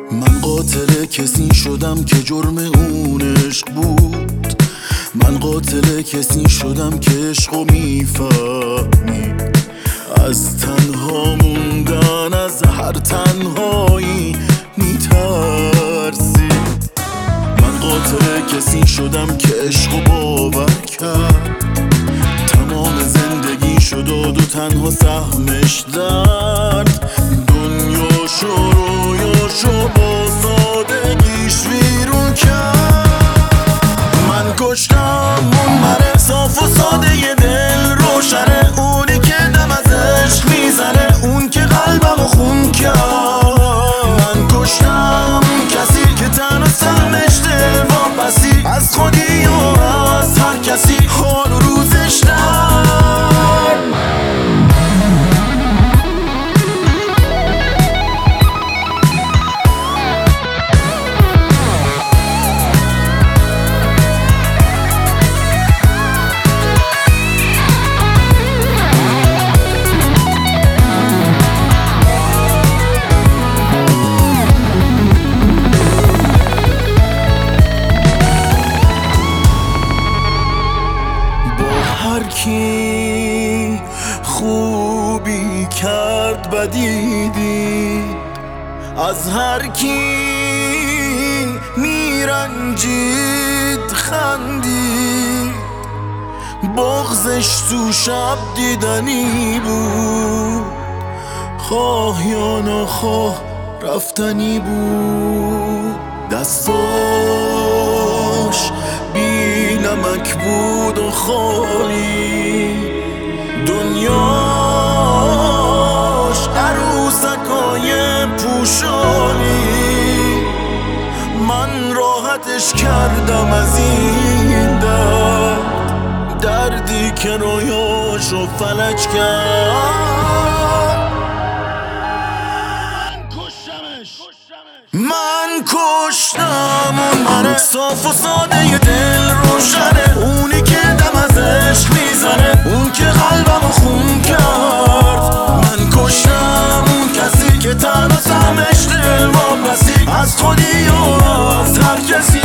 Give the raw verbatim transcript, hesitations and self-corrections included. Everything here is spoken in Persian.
من قاتل کسی شدم که جرم اون عشق بود. من قاتل کسی شدم که عشقو میفهمید. از تنها موندن از هر تنهایی میترسید. من قاتل کسی شدم که عشقو باور کرد. تمام زندگی شد و دو تنها سهمش درد. دنیاشو رویاشو با سادگیش ویرون کرد. من کشتم اون من صاف و ساده ی دل روشنه، اونی که دم از عشق میزنه، اون که قلبمو خون کرد. من کشتم کسی که تنها سهمش دل واپسی از خودی و از هر کسی حال و روزش در. هر کی خوبی کرد بدی دید، از هر کی میرنجید خندید. بغضش تو شب دیدنی بود، خواه یا نخواه رفتنی بود. دستاش بی نمک بود و خالی، دنیاش عروسکای پوشالی. من راحتش کردم از این درد، دردی که رویاشو فلج کرد. من کشتم اون من صاف و ساده ی دل روشنه، اونی که دم از عشق میزنه، اون که قلبمو خون کرد. من کشتم اون کسی که تنها سهمش دل واپسی از خودی و از هر کسی